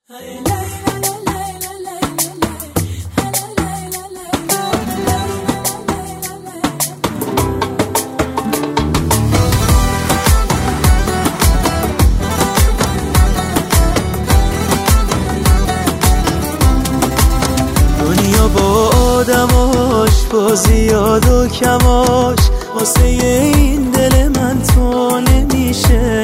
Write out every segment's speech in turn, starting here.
دنیا با آدماش، با زیاد و کماش، واسه این دل من تو نمیشه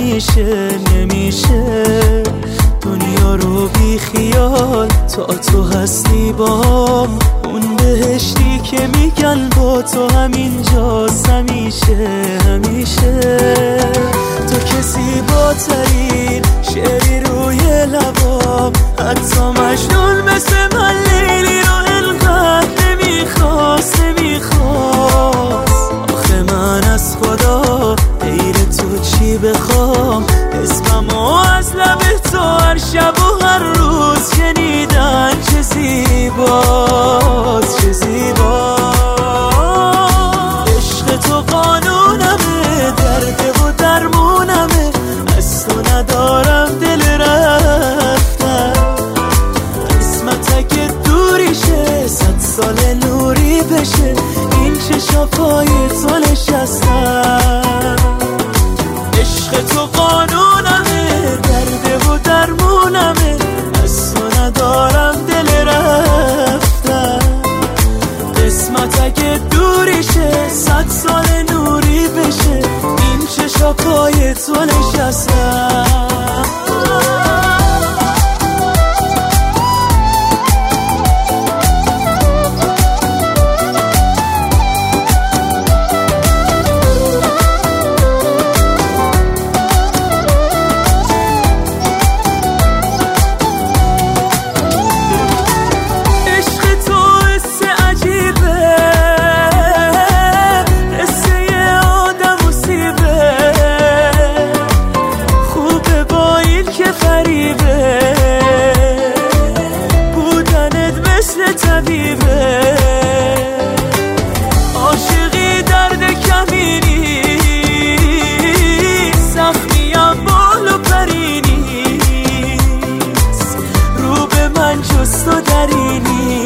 دنیا رو بی خیال تو هستی بام، اون بهشتی که میگن با تو همینجاست همیشه تو کسی با ترین شعری روی لبام، حتی مجنون مثل من لیلی رو انقدر نمیخواست آخه من از خدا غیر تو چی بخوام؟ اسممو از لب تو هر شب و هر روز شنیدن چه زیباست عشق تو قانونمه، درد و درمونمه، از تو ندارم دل رفتن، قسمت اگه دوری شه 100 سال نوری بشه، این چشا پای تو نشستن. عشق تو قانونمه، درد و درمونمه، از تو ندارم دل رفتن، قسمت اگه دوری شه 100 سال نوری بشه، این چشا پای تو نشستن. عاشقی درد کمینی، زخمیم بال و پرینیست، رو به من جز تو درینی.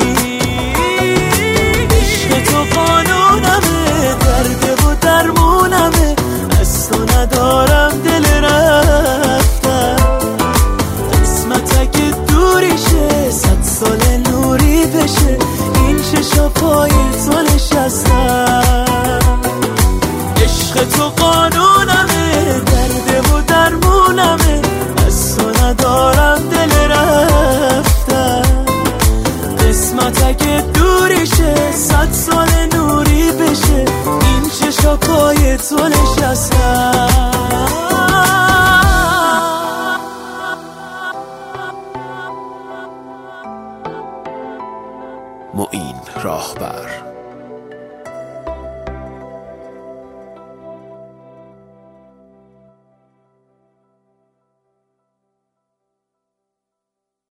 عشق تو قانونمه، درد و درمونمه، از تو ندارم دل رفتن، قسمت اگه دوری شه 100 سال نوری بشه، این چشا پای تو نشستن. عشق تو قانونمه، درد و درمونمه، از تو ندارم دل رفتن، قسمت اگه دوری شه 100 سال نوری بشه، این چشا پای تو نشستن. معین راهبر